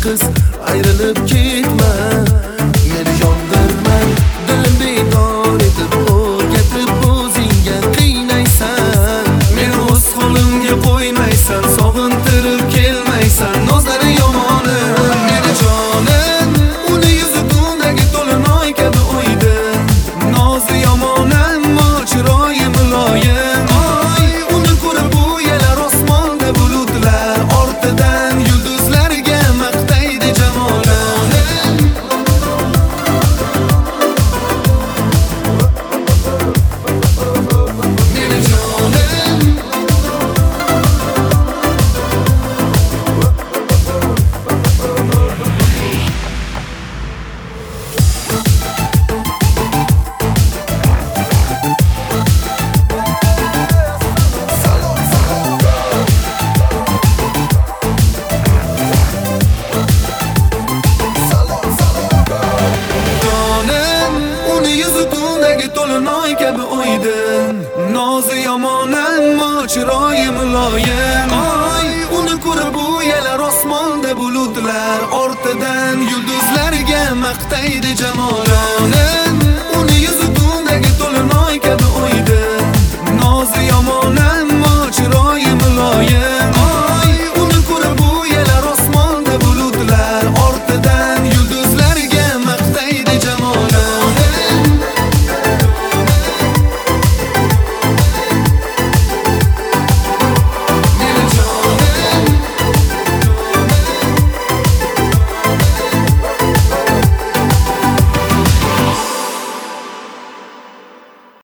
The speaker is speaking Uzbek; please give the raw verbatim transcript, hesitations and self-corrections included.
qiz ayrilib ketma, meni yondirma, dilim bedor etib o'rgatib o'zingga qiynaysan. Meni o'z qo'limga qo'ymaysan, sog'intirib kelmaysan, nozlari yomonim meni jonim. Uni yuzi tundagi to'linoy kabi o'ydi, nozi yomon ammo chiroyi muloyim. Oy, uni ko'rib bu yelar osmonda bulutlar, ortidan yulduzlarga maqtaydi jamolim. Meni jonim. To'linoy kabi o'ydin, nozi yomon ammo chiroyi muloyim. Oy, uni ko'rib bu yelar osmonda bulutlar, ortidan yulduzlarga maqtaydi jamolim.